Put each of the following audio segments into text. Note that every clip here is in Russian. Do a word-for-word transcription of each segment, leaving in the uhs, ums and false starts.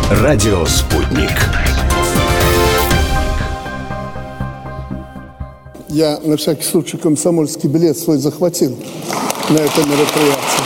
Радио «Спутник». Я на всякий случай комсомольский билет свой захватил на это мероприятие.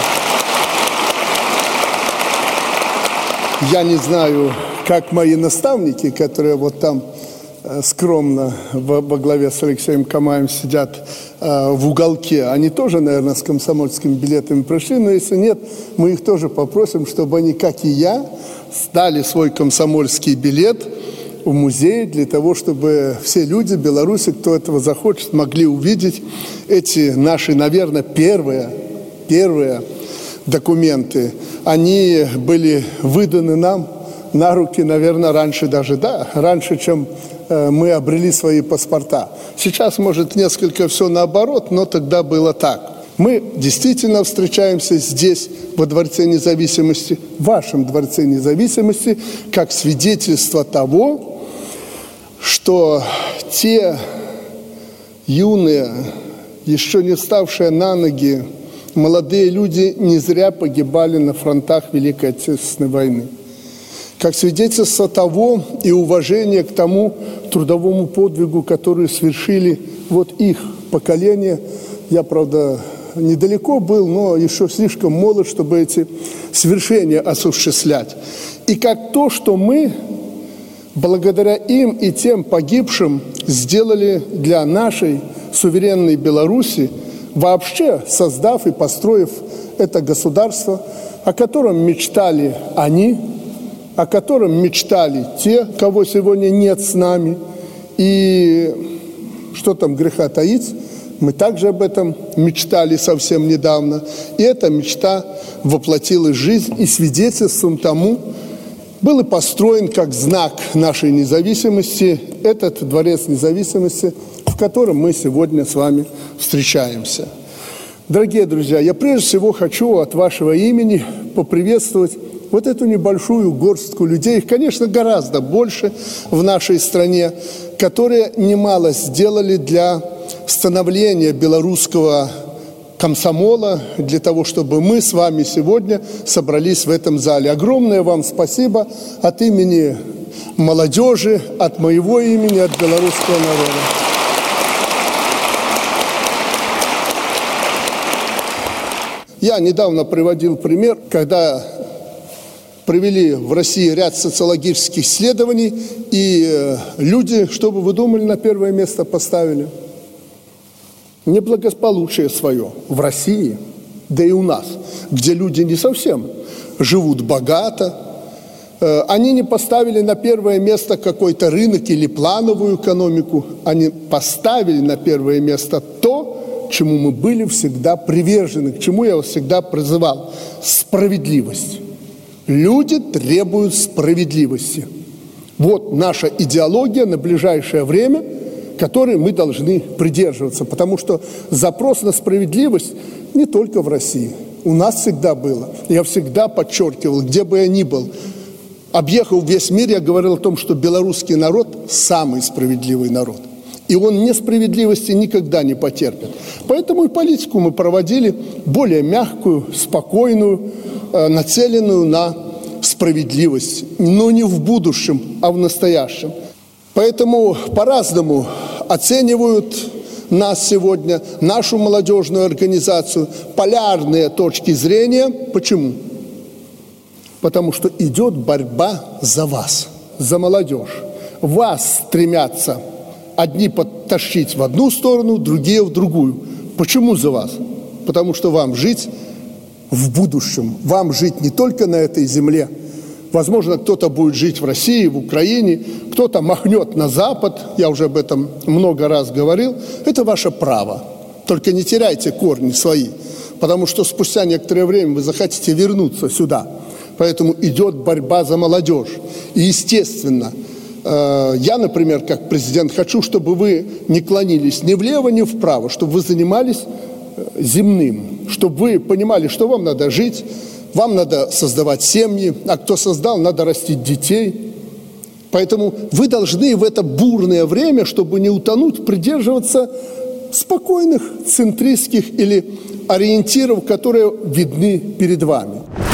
Я не знаю, как мои наставники, которые вот там э, скромно во, во главе с Алексеем Камаем сидят э, в уголке, они тоже, наверное, с комсомольскими билетами пришли, но если нет, мы их тоже попросим, чтобы они, как и я, сдали свой комсомольский билет в музей для того, чтобы все люди Беларуси, кто этого захочет, могли увидеть эти наши, наверное, первые, первые документы. Они были выданы нам на руки, наверное, раньше даже, да, раньше, чем э, мы обрели свои паспорта. Сейчас, может, несколько все наоборот, но тогда было так. Мы действительно встречаемся здесь, во Дворце независимости, в вашем Дворце независимости, как свидетельство того, что те юные, еще не вставшие на ноги, молодые люди не зря погибали на фронтах Великой Отечественной войны. Как свидетельство того и уважение к тому трудовому подвигу, который совершили вот их поколение. Я, правда, недалеко был, но еще слишком молод, чтобы эти свершения осуществлять. И как то, что мы, благодаря им и тем погибшим, сделали для нашей суверенной Беларуси, вообще создав и построив это государство, о котором мечтали они, о котором мечтали те, кого сегодня нет с нами. И что там греха таить, мы также об этом мечтали совсем недавно. И эта мечта воплотилась в жизнь, и свидетельством тому был и построен как знак нашей независимости этот Дворец независимости, в котором мы сегодня с вами встречаемся. Дорогие друзья, я прежде всего хочу от вашего имени поприветствовать вот эту небольшую горстку людей, их, конечно, гораздо больше в нашей стране, которые немало сделали для становления белорусского комсомола, для того, чтобы мы с вами сегодня собрались в этом зале. Огромное вам спасибо от имени молодежи, от моего имени, от белорусского народа. Я недавно приводил пример, когда провели в России ряд социологических исследований, и люди, что бы вы думали, на первое место поставили? Неблагополучие свое в России, да и у нас, где люди не совсем живут богато. Они не поставили на первое место какой-то рынок или плановую экономику, они поставили на первое место то, чему мы были всегда привержены, к чему я вас всегда призывал – справедливость. Люди требуют справедливости. Вот наша идеология на ближайшее время, которой мы должны придерживаться, потому что запрос на справедливость не только в России. У нас всегда было. Я всегда подчеркивал, где бы я ни был, объехав весь мир, я говорил о том, что белорусский народ – самый справедливый народ. И он несправедливости никогда не потерпит. Поэтому и политику мы проводили более мягкую, спокойную, нацеленную на справедливость. Но не в будущем, а в настоящем. Поэтому по-разному оценивают нас сегодня, нашу молодежную организацию, полярные точки зрения. Почему? Потому что идет борьба за вас, за молодежь. Вас стремятся одни подтащить в одну сторону, другие в другую. Почему за вас? Потому что вам жить в будущем, вам жить не только на этой земле. Возможно, кто-то будет жить в России, в Украине, кто-то махнет на Запад, я уже об этом много раз говорил. Это ваше право. Только не теряйте корни свои, потому что спустя некоторое время вы захотите вернуться сюда. Поэтому идет борьба за молодежь. И, естественно, я, например, как президент, хочу, чтобы вы не клонились ни влево, ни вправо, чтобы вы занимались земным, чтобы вы понимали, что вам надо жить, вам надо создавать семьи, а кто создал, надо растить детей. Поэтому вы должны в это бурное время, чтобы не утонуть, придерживаться спокойных, центристских или ориентиров, которые видны перед вами.